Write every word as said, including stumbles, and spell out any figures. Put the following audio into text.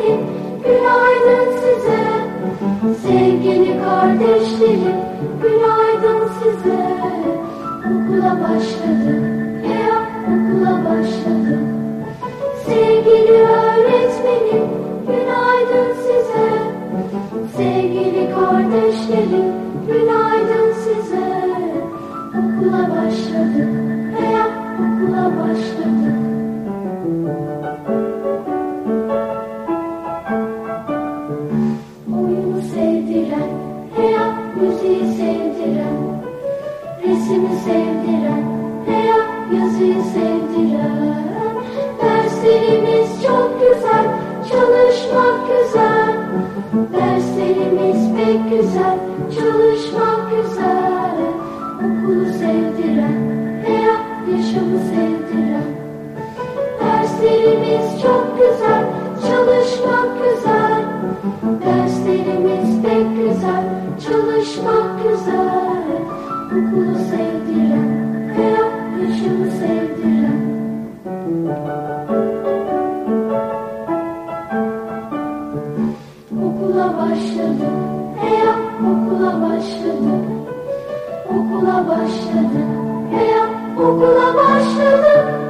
öğretmenim, günaydın size. Sevgili kardeşlerim, günaydın size. Okula başladık, ya okula başladık. Sevgili öğretmenim, günaydın size. Sevgili kardeşlerim, günaydın size. Okula başladık, ya okula başladık. Oyunu sevdiren, ya müziği sevdiren, resmi sevdiren, ya yazıyı sevdiren. Derslerimiz çok güzel, çalışmak güzel. Derslerimiz pek güzel, çalışmak güzel. Okulu sevdiren, ya yaşamı sevdiren. Derslerimiz çok güzel, çalışmak güzel. Derslerimiz pek güzel, çalışmak güzel. Okulu sevdiren, ya yaşamı sevdiren. Okula başladık, ya okula başladık. Okula başladık, ya okula başladık.